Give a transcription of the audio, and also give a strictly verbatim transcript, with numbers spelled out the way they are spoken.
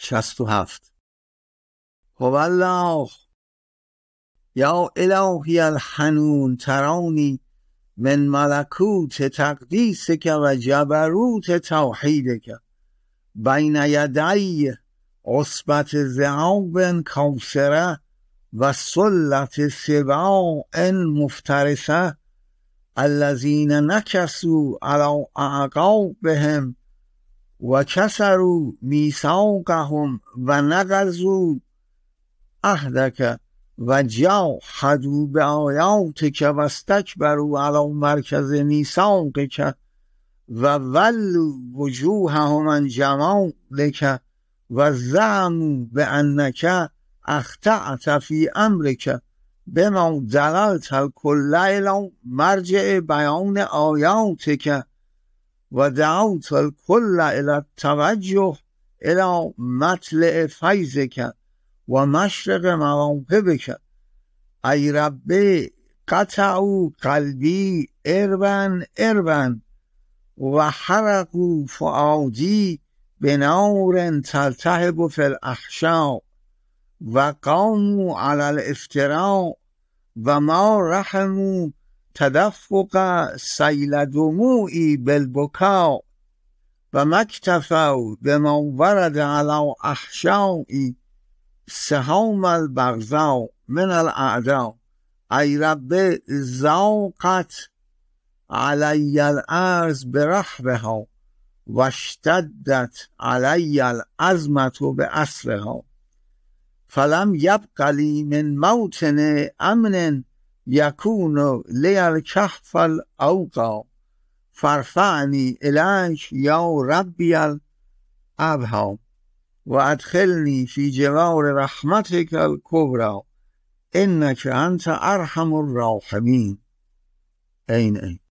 شصت و هفت. هو الله یا الهی الحنون ترانی من ملکوت تقدیسک و جبروت توحیدک بین یدی عصبت ذئاب کوثره و سلت سباع مفترسه الذین نکسوا علی اعقابهم و کسروا میثاقهم و نقضوا عهدک و جاحدوا بآیاتک و استکبروا علی مرکز میثاقک و ولوا وجوههم عن جمالک و زعموا بانک اخطأت فی امرک بما دللت الکل الی مرجع بیان آیاتک و دعوت الکل الی التوجه الی مطلع فیضک و مشرق مواهبک ای ربی قطعوا قلبی اربا اربا و حرقوا فؤادی بنار تلتهب فی الاحشاء و قاموا علی الافتراء و ما رحموا تدفق سیل دموعی بالبکاء و مکتفوا بما ورد علی احشائی سهام البغضاء من الاعداء ای رب ضاقت علی الارض برحبها و اشتدت علی العظمة بأسرها فلم یبق لی من موطن امن یکون لی الکهف الاوقی فارفعنی الیک یا ربی الابها و ادخلنی فی جوار رحمتک الکبری انک انت ارحم الراحمین. این این